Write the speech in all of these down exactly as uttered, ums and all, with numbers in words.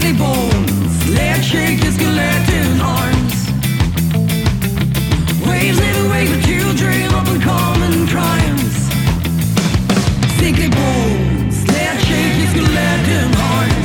sickly bones, let shake your skeleton arms. Waves never wake the children of uncommon crimes. Sickly bones, let shake your skeleton arms.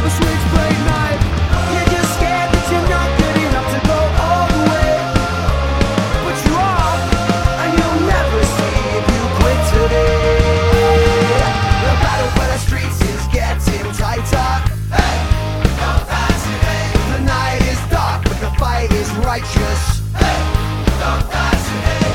a switchblade knife. You're just scared that you're not good enough to go all the way, but you are, and you'll never see if you quit today. The battle for the streets is getting tighter. Hey, don't die today. The night is dark, but the fight is righteous. Hey, don't die today.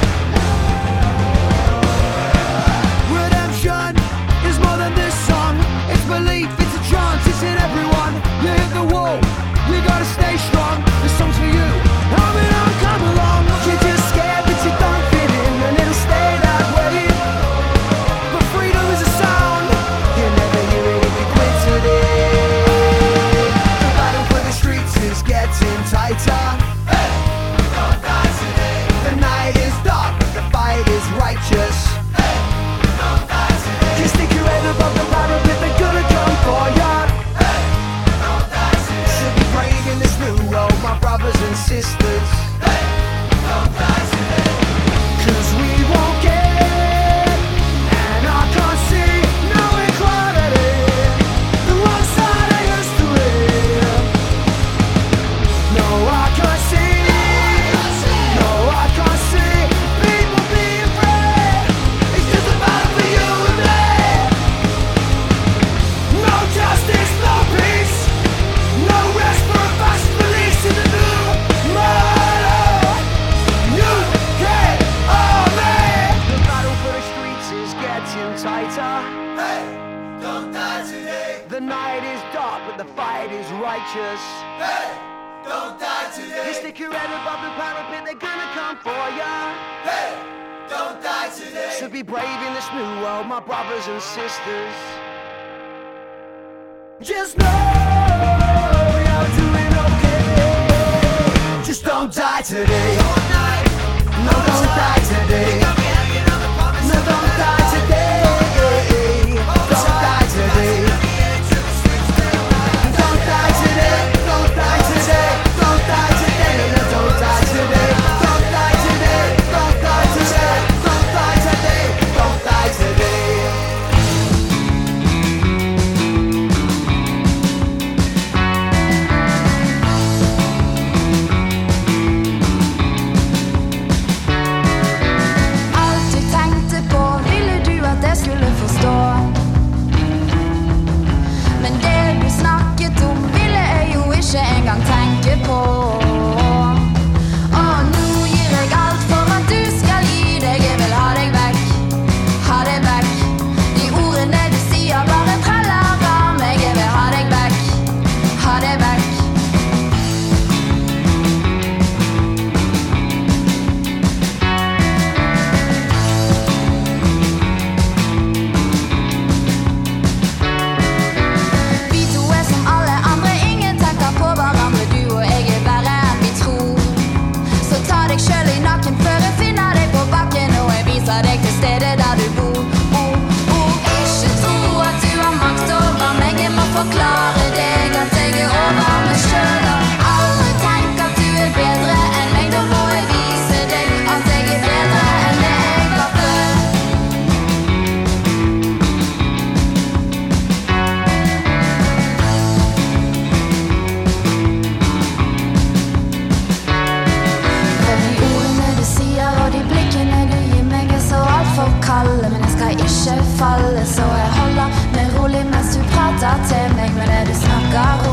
Redemption is more than this song. It's belief, it's a chance, it's in everyone. You hit the wall, you gotta stay strong. This song's for you, I mean I'll come along. You're just scared that you don't fit in, and it'll stay that way. But freedom is a sound, you never hear it if you quit today. The battle for the streets is getting tighter. Hey, don't die today. The night is dark, but the fight is righteous. Hey, don't die today. You stick your head above the parapet, they're gonna come for ya. Hey, don't die today. Should be brave in this new world, my brothers and sisters. Hey, don't die today. 'Cause we won't get, and I can't see no equality. The wrong side of history. No, I can't see. No, I can't see people being free. It's just a battle for you and me. No justice, no peace. No rest for a fast release in the new model. U K Army. The battle for the streets is getting tighter. Hey, don't die today. The night is dark, but the fight is righteous. Hey, don't die today. You stick your head above the parapet, they're gonna come for ya. Hey, don't die today. So be brave in this new world, my brothers and sisters. Just know you're doing okay. Just don't die today. No, don't die today. No, don't die today. Don't die today. Don't die today. Don't die today. Don't die today. No, don't die today. Don't die today. Don't die today. Don't die today. Don't die today. Alt du tenkte på, ville du at jeg skulle forstå. Men det du snakket om, ville jeg jo ikke engang tenke på. Og nå gir jeg alt for at du skal gi deg. Jeg vil ha deg vekk, ha deg vekk. De ordene du sier bare preller av meg. Jeg vil ha deg vekk, ha deg vekk. Vi to er som alle andre, ingen tenker på hverandre. Du og jeg er verre enn vi tror. Så ta deg selv i nakken før jeg finner deg på bakken, og jeg viser deg til stedet der du bor. Oh, oh. Ikke tro at du har makt over meg, jeg må forklare deg at jeg er over meg selv. Og aldri tenk at du er bedre enn meg, da må jeg vise deg at jeg er bedre enn det jeg var før. For de ordene du sier og de blikkene du gir meg er så alt for kalde. Men jeg skal ikke falle, så jeg holder meg rolig mens du prater til meg. Men det du snakker